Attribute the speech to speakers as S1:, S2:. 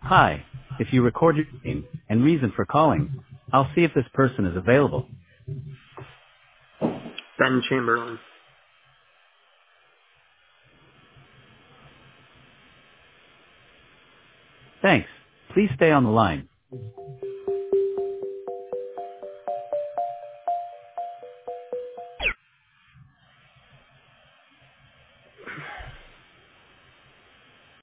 S1: Hi. If you record your name and reason for calling, I'll see if this person is available.
S2: Ben Chamberlain.
S1: Thanks. Please stay on the line.